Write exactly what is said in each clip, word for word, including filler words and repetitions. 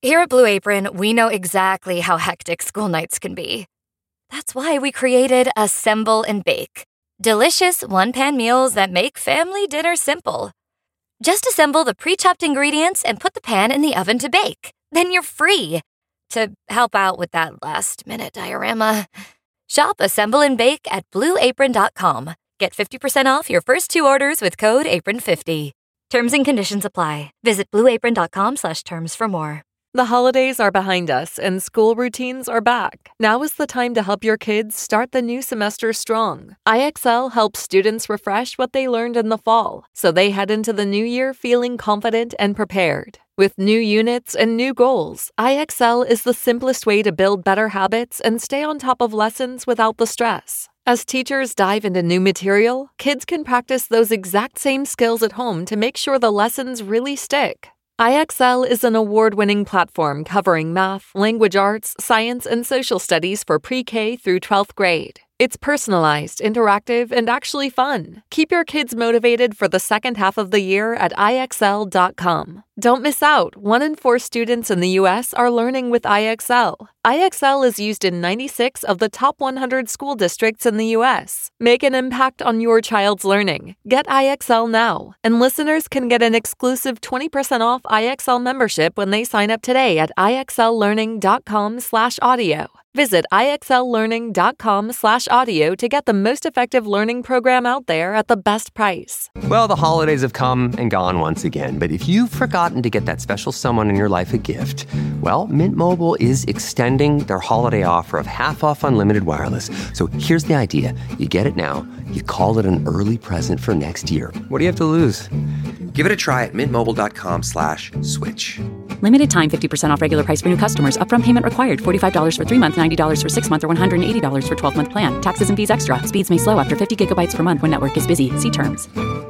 Here at Blue Apron, we know exactly how hectic school nights can be. That's why we created Assemble and Bake. Delicious one-pan meals that make family dinner simple. Just assemble the pre-chopped ingredients and put the pan in the oven to bake. Then you're free to help out with that last-minute diorama. Shop Assemble and Bake at blue apron dot com. Get fifty percent off your first two orders with code apron fifty. Terms and conditions apply. Visit blue apron dot com slash terms for more. The holidays are behind us and school routines are back. Now is the time to help your kids start the new semester strong. I X L helps students refresh what they learned in the fall, so they head into the new year feeling confident and prepared. With new units and new goals, I X L is the simplest way to build better habits and stay on top of lessons without the stress. As teachers dive into new material, kids can practice those exact same skills at home to make sure the lessons really stick. I X L is an award-winning platform covering math, language arts, science, and social studies for pre-K through twelfth grade. It's personalized, interactive, and actually fun. Keep your kids motivated for the second half of the year at I X L dot com. Don't miss out. One in four students in the U S are learning with I X L. I X L is used in ninety-six of the top one hundred school districts in the U S. Make an impact on your child's learning. Get I X L now. And listeners can get an exclusive twenty percent off I X L membership when they sign up today at I X L learning dot com slash audio. Visit I X L learning dot com slash audio to get the most effective learning program out there at the best price. Well, the holidays have come and gone once again, but if you've forgotten to get that special someone in your life a gift, well, Mint Mobile is extending their holiday offer of half off unlimited wireless. So here's the idea. You get it now, you call it an early present for next year. What do you have to lose? Give it a try at mintmobile.com slash switch. Limited time fifty percent off regular price for new customers. Upfront payment required. forty-five dollars for three month, ninety dollars for six month, or one hundred eighty dollars for twelve month plan. Taxes and fees extra. Speeds may slow after fifty gigabytes per month when network is busy. See terms.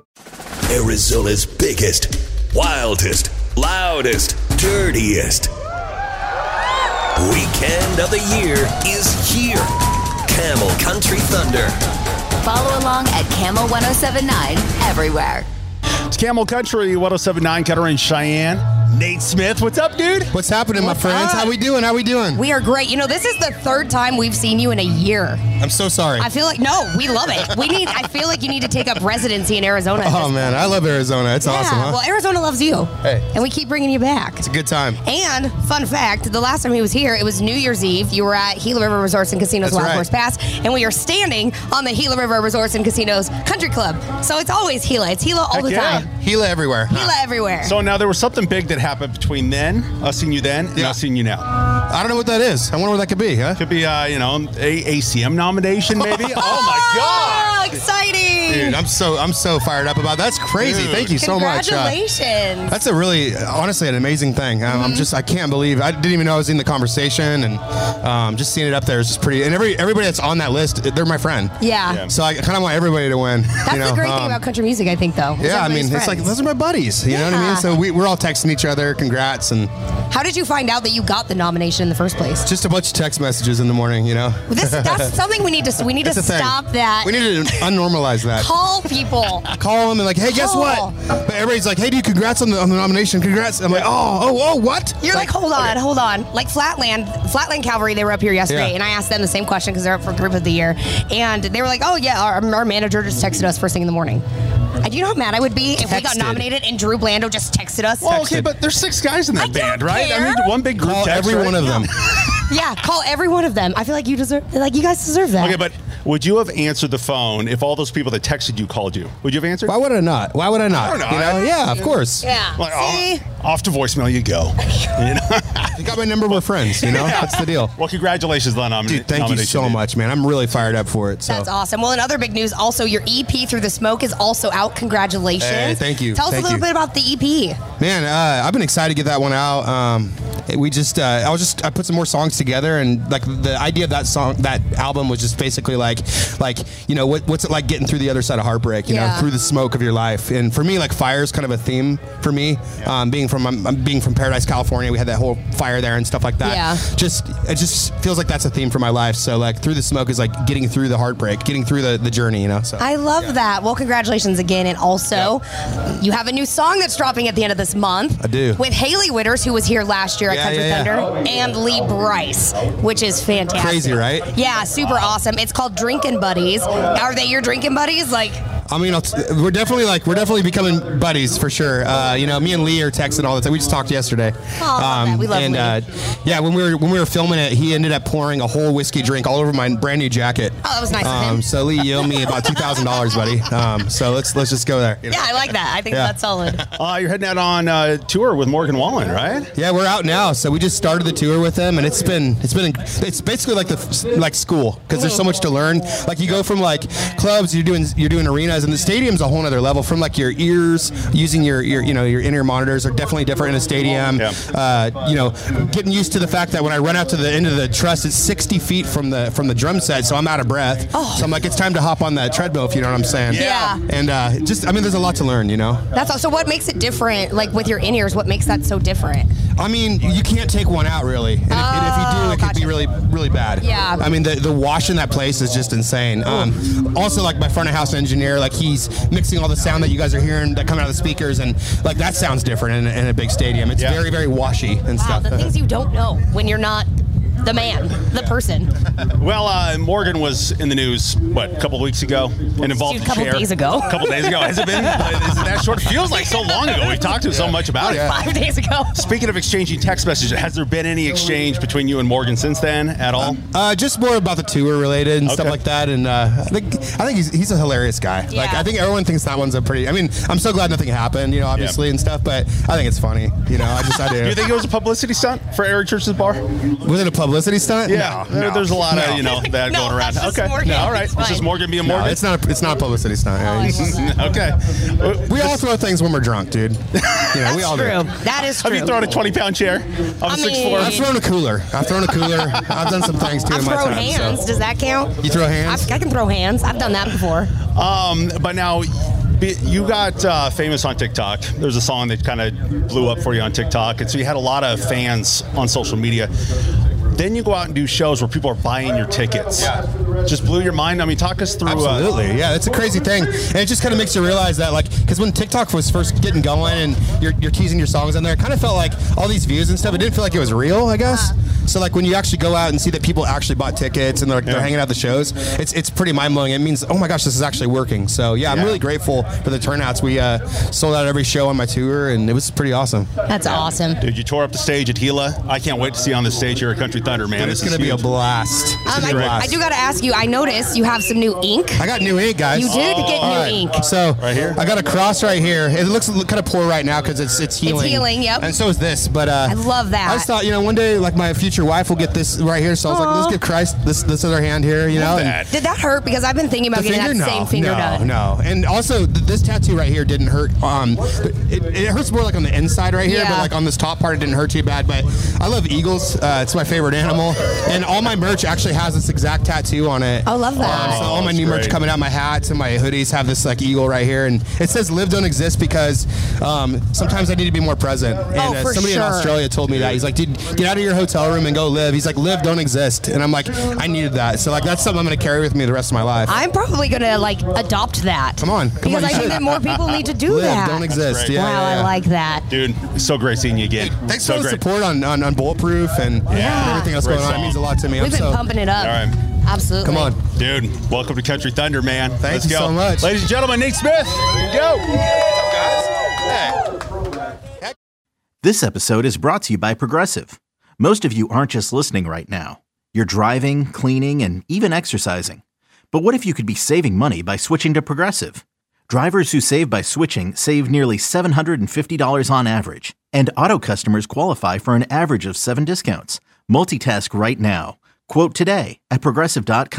Arizona's biggest, wildest, loudest, dirtiest weekend of the year is here. Camel Country Thunder. Follow along at Camel ten seventy-nine everywhere. It's Camel Country ten seventy-nine, Kettering, Cheyenne. Nate Smith, what's up, dude? What's happening, What's my friends? up? How we doing? How we doing? We are great. You know, this is the third time we've seen you in a year. I'm so sorry. I feel like, no, we love it. We need, I feel like you need to take up residency in Arizona. Oh, man, I love Arizona. It's yeah, awesome, huh? Well, Arizona loves you. Hey. And we keep bringing you back. It's a good time. And, fun fact, the last time he was here, it was New Year's Eve. You were at Gila River Resorts and Casinos That's Wild right. Horse Pass, and we are standing on the Gila River Resorts and Casinos Country Club. So it's always Gila. It's Gila all Heck the yeah. time. Gila everywhere. Gila everywhere. So now there was something big that happened between then, us seeing you then, and Yeah. us seeing you now. I don't know what that is. I wonder what that could be, huh? Could be, uh, you know, a A C M nomination, maybe. Oh, my Oh, God. exciting. Dude, I'm so I'm so fired up about that. That's crazy. Dude. Thank you so much. Uh, Congratulations. That's a really, honestly, an amazing thing. Um, Mm-hmm. I'm just, I can't believe, I didn't even know I was in the conversation, and um, just seeing it up there is just pretty. And every everybody that's on that list, they're my friend. yeah. Yeah. So I kind of want everybody to win. That's you know? the great thing Um, about country music, I think, though. is Yeah, I mean, everybody's it's like, friends. those are my buddies. You know what I Yeah. mean? So we, we're all texting each other, congrats, and How did you find out that you got the nomination in the first place? just a bunch of text messages in the morning, you know? This, that's something we need to we need That's to the thing. stop that. We need to unnormalize that. Call people. Call them and like, hey, guess Call. what? But everybody's like, hey, dude, congrats on the, on the nomination. Congrats. I'm like, oh, oh, oh, what? You're like, hold on, hold on. Like Flatland, Flatland Cavalry, they were up here yesterday, Yeah. and I asked them the same question because they're up for Group of the Year, and they were like, oh yeah, our, our manager just texted us first thing in the morning. And do you know how mad I would be if we got Texted. nominated and Drew Blando just texted us? Well, okay, but there's six guys in that I don't band, right? care. I mean, one big group Call text, every right? one of them. Yeah, call every one of them. I feel like you deserve, like you guys deserve that. Okay, but would you have answered the phone if all those people that texted you called you? Would you have answered? Why would I not? Why would I not? I don't know. You know? I- Yeah, of course. yeah. Like, See? off, off to voicemail you go. You know? You got my number, we're friends, you know? That's the deal. Well, congratulations on the nomina- Dude, thank you nomination, so dude. much, man. I'm really fired up for it. So. That's awesome. Well, in other big news, also your E P Through the Smoke is also out. Congratulations. Hey, thank you. Tell us Thank a little you. bit about the E P. Man, uh, I've been excited to get that one out. Um, we just, uh, I was just, I put some more songs together, and like the idea of that song, that album was just basically like, like you know, what, what's it like getting through the other side of heartbreak? You Yeah. know, through the smoke of your life. And for me, like fire is kind of a theme for me. Um, being from um, um, being from Paradise, California. We had that whole fire there and stuff like that. Yeah. Just it just feels like that's a theme for my life. So like Through the Smoke is like getting through the heartbreak, getting through the, the journey, you know. So I love yeah. that. Well, congratulations again. And also, yeah. you have a new song that's dropping at the end of this month. I do. With Haley Witters, who was here last year at yeah, Country yeah, yeah. Thunder, and Lee Bryce, which is fantastic. Crazy, right? Yeah, super awesome. It's called Drinking Buddies. Are they your drinking buddies? Like, I mean, I'll t- we're definitely like we're definitely becoming buddies for sure. Uh, you know, me and Lee are texting all the time. We just talked yesterday. Oh, um, we love and, Lee. Uh, yeah, when we were when we were filming it, he ended up pouring a whole whiskey drink all over my brand new jacket. Oh, that was nice um, of him. So Lee, you owe me about two thousand dollars, buddy. Um, so let's let's just go there. You know? Yeah, I like that. I think yeah. that's solid. Uh, you're heading out on uh, tour with Morgan Wallen, right? Yeah, we're out now. So we just started the tour with him, and it's been it's been it's basically like the like school because there's so much to learn. Like you go from like clubs, you're doing you're doing arenas, and the stadium's a whole other level. From like your ears, using your, your you know your in-ear monitors are definitely different in a stadium. Yeah. Uh, you know, getting used to the fact that when I run out to the end of the truss, it's sixty feet from the from the drum set, so I'm out of breath. Oh. So I'm like, it's time to hop on that treadmill, if you know what I'm saying. Yeah. And uh, just, I mean, there's a lot to learn, you know. That's all. So what makes it different? Like with your in-ears, what makes that so different? I mean, you can't take one out really, and, oh, if, and if you do, it gotcha. could be really, really bad. Yeah. I mean, the the wash in that place is just insane. Um, also, like my front of house engineer, like he's mixing all the sound that you guys are hearing that come out of the speakers, and like that sounds different in, in a big stadium. It's yeah. very, very washy and wow, stuff. The things you don't know when you're not the man, the person. Well, uh, Morgan was in the news, what, a couple of weeks ago? And involved Dude, a couple chair. days ago. A couple days ago. Has it been? Is it that short? It feels like so long ago. We've talked to him so much about it. Five days ago. Speaking of exchanging text messages, has there been any exchange between you and Morgan since then at all? Uh, just more about the tour related and Okay. stuff like that. And uh, I think I think he's, he's a hilarious guy. Yeah. Like I think everyone thinks that one's a pretty. I mean, I'm so glad nothing happened, you know, obviously Yeah. and stuff. But I think it's funny. You know, I just I do. Do you think it was a publicity stunt for Eric Church's bar? Was it a publicity stunt? Yeah. No, There- no. There's a lot No. of, you know, that No, going around. that's just Okay. Morgan. No, all right. It's It's just fine. Morgan being No, Morgan. it's not. A, it's not a publicity stunt. Yeah, Oh, I he's- love that. Okay. we all throw things when we're drunk, dude. You know, That's we all true. do. That is true. Have you thrown a twenty-pound chair off I a sixth mean- floor? I've thrown a cooler. I've thrown a cooler. I've done some things too I've in my thrown time. hands. So. Does that count? You throw hands? I, I can throw hands. I've done that before. Um, but now, be- you got uh, famous on TikTok. There's a song that kind of blew up for you on TikTok, and so you had a lot of fans on social media. Then you go out and do shows where people are buying your tickets. Yeah. Just blew your mind. I mean, talk us through. Absolutely, Uh, yeah, it's a crazy thing, and it just kind of makes you realize that, like, because when TikTok was first getting going and you're, you're teasing your songs on there, it kind of felt like all these views and stuff. It didn't feel like it was real, I guess. Uh-huh. So, like, when you actually go out and see that people actually bought tickets and they're, Yeah. they're hanging out at the shows, it's it's pretty mind blowing. It means, oh my gosh, this is actually working. So, yeah, I'm Yeah. really grateful for the turnouts. We uh, sold out every show on my tour, and it was pretty awesome. That's awesome. Dude, you tore up the stage at Gila. I can't wait to see you on the stage here at Country Thunder, man. Dude, This it's is gonna be a huge. blast. It's Um, gonna be a I, blast. I do got to ask you. I noticed you have some new ink. I got new ink, guys. You did get All new right. ink. So Right here? I got a cross right here. It looks kind of poor right now because it's it's healing. healing, yep. And so is this. But uh, I love that. I just thought, you know, one day like my future wife will get this right here. So I was like, Aw. let's give Christ this this other hand here. You know. Love And that. Did that hurt? Because I've been thinking about the getting finger, that no, same finger no, done. no. And also th- this tattoo right here didn't hurt. Um, it, it hurts more like on the inside right here, Yeah. but like on this top part, it didn't hurt too bad. But I love eagles. Uh, it's my favorite animal, and all my merch actually has this exact tattoo on it. I love that. Um, so all my that's new merch great. coming out, my hats and my hoodies have this like eagle right here, and it says "Live, don't exist" because um, sometimes I need to be more present. And Oh, uh, for somebody in sure. Australia told me that. He's like, "Dude, get out of your hotel room and go live." He's like, "Live, don't exist," and I'm like, I needed that. So like that's something I'm gonna carry with me the rest of my life. I'm probably gonna like adopt that. Come on, come because on, I you think should. that more people need to do Live, that. don't exist. great. Yeah, wow, yeah, yeah. I like that. Dude, so great seeing you again. Thanks so for the great. support on, on, on Bulletproof and Yeah. everything else Great going on. It song. means a lot to me. We've I'm been so, pumping it up. All right. Absolutely. Come on. Dude, welcome to Country Thunder, man. Thank Let's you go. so much. Ladies and gentlemen, Nate Smith. Here we go. This episode is brought to you by Progressive. Most of you aren't just listening right now. You're driving, cleaning, and even exercising. But what if you could be saving money by switching to Progressive? Drivers who save by switching save nearly seven hundred fifty dollars on average. And auto customers qualify for an average of seven discounts. Multitask right now. Quote today at Progressive dot com.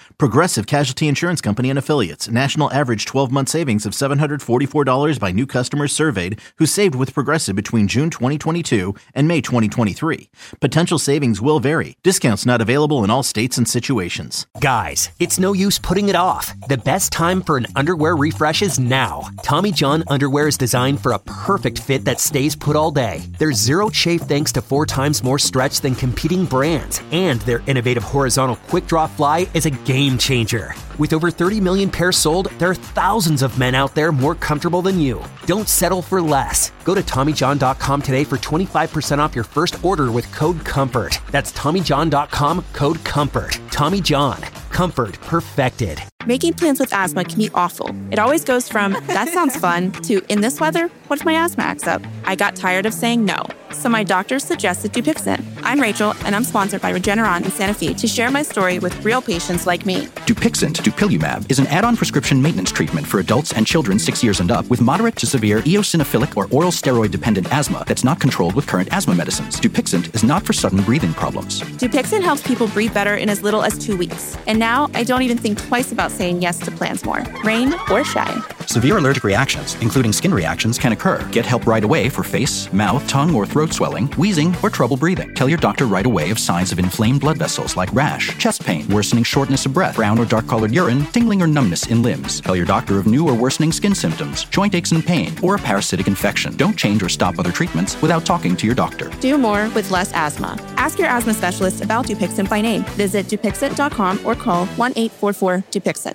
Progressive Casualty Insurance Company and Affiliates. National average twelve-month savings of seven hundred forty-four dollars by new customers surveyed who saved with Progressive between June twenty twenty-two and May twenty twenty-three. Potential savings will vary. Discounts not available in all states and situations. Guys, it's no use putting it off. The best time for an underwear refresh is now. Tommy John underwear is designed for a perfect fit that stays put all day. There's zero chafe thanks to four times more stretch than competing brands. And their innovative horizontal quick draw fly is a game changer. With over thirty million pairs sold, there are thousands of men out there more comfortable than you. Don't settle for less. Go to Tommy John dot com today for twenty-five percent off your first order with code COMFORT. That's Tommy John dot com, code COMFORT. Tommy John. Comfort perfected. Making plans with asthma can be awful. It always goes from, that sounds fun, to, in this weather, what if my asthma acts up? I got tired of saying no, so my doctor suggested Dupixent. I'm Rachel, and I'm sponsored by Regeneron in Santa Fe to share my story with real patients like me. Dupixent, dupilumab, is an add-on prescription maintenance treatment for adults and children six years and up with moderate to severe eosinophilic or oral steroid-dependent asthma that's not controlled with current asthma medicines. Dupixent is not for sudden breathing problems. Dupixent helps people breathe better in as little as two weeks. And now, I don't even think twice about saying yes to plans more, rain or shine. Severe allergic reactions, including skin reactions, can occur. Get help right away for face, mouth, tongue, or throat swelling, wheezing, or trouble breathing. Tell your doctor right away of signs of inflamed blood vessels like rash, chest pain, worsening shortness of breath, brown or dark-colored urine, tingling or numbness in limbs. Tell your doctor of new or worsening skin symptoms, joint aches and pain, or a parasitic infection. Don't change or stop other treatments without talking to your doctor. Do more with less asthma. Ask your asthma specialist about Dupixent by name. Visit Dupixent dot com or call one eight four four Dupixent.